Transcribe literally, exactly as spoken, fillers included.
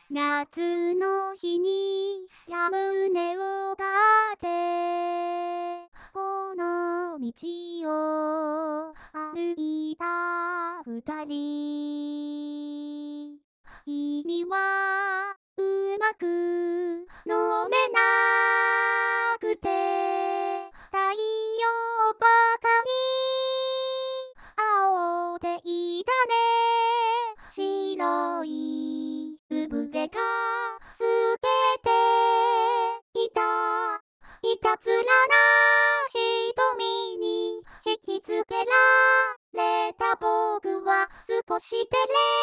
夏の日にやむねをかってこの道を歩いた二人。君はうまく飲めなくて太陽ばかり青でいたね。白い産毛が透けていた。いたずらな瞳に引きつけられた僕は少し照れ